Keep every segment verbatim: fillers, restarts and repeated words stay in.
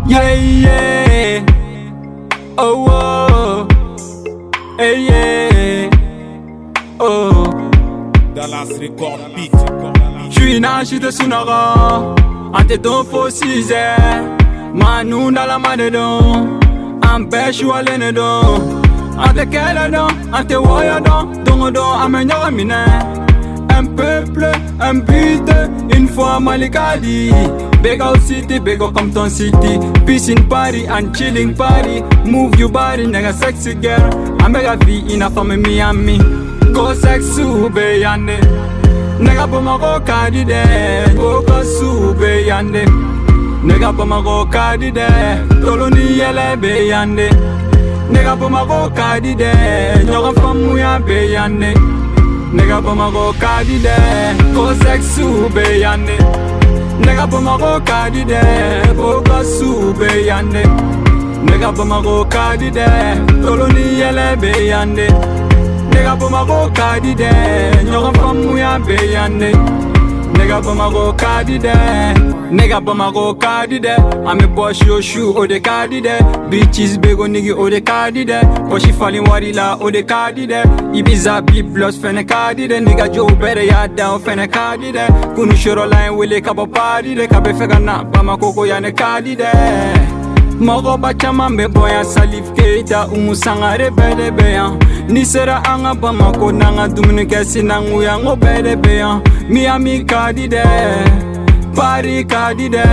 Yeah, yeah. Oh, oh. Hey, yeah. Oh. Dallas Record Beat. J'suis une archi de Sunara. Ante don fo size. Manu dans la main dedans. Empêche ou aller dedans. Ante kele don, ante waya don. Dongo don, amenyara mine. Un peuple, un but, une fois Malikadi. Big out city, big out Compton city. Peace in party and chilling party. Move your body, nigga sexy girl. I make a V in a family Miami. Go sex be yande. Nigga puma go cardi de. Go go sube yande. Nigga puma go cardi de. Tolo ni yele be yande. Nigga puma go cardi de. Nyoga famu ya be yande. Nigga puma go cardi de. Go sex be yande. Nigga puma go cardi de. Go go sube yande. Nigga puma go cardi de. Tolo ni yele be yande. Nigga puma go cardi de. Nyoga famu ya be yande. Nigga puma go cardi de. Nigga puma go cardi de. I'm a boss your shoe or the cardi de. Bitches big on nigga or the cardi de. But she falling warila or the cardi de. Ibiza B plus fene cardi de. Nigga Joe better ya down fene cardi de. Kunu shiro line wile kaba party de. Kabe fega na pama koko ya ne cardi de. Mogo bacha mambe boya Salif Keita umu sangare bede beya. Ni sera anga Bamako nanga dumuni kesi nangu ya ngo bede beya. Miami cardi de, Paris cardi de,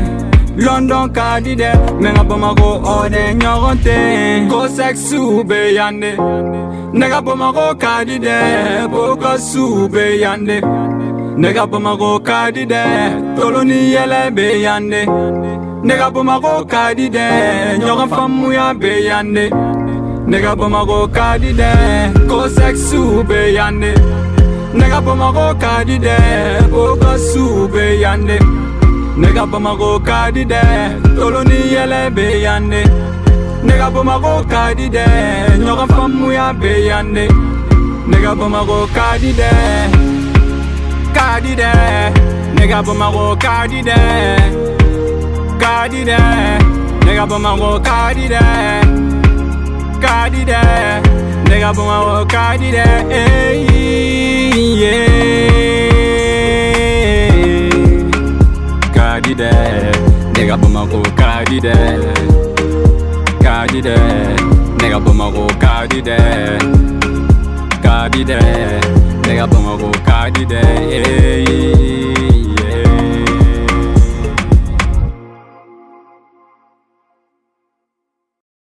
London cardi de. Menga Bamako ode nyogonte. Go sexu be yande. Nega Bamako cardi de, Boka sube yande. Nega Bamako cardi de, Toloni yele be yande. Nigga puma go cardi de. Nyoga famu ya be yande. Nigga puma go cardi de. Go sexu be yande. Nigga puma go cardi de. Boga sube yande. Nigga puma go cardi de. Toloni yele be yande. Nigga puma go cardi de. Nyoga famu ya be yande. Nigga puma go cardi de. Cardi de. Nigga puma go cardi de. Cardi de, nigga puma go cardi de. Cardi de, nigga puma go cardi de. Hey, yeah. Cardi de, nigga puma go cardi de. Cardi de, nigga puma go cardi de. Cardi de, nigga puma go cardi de. Hey.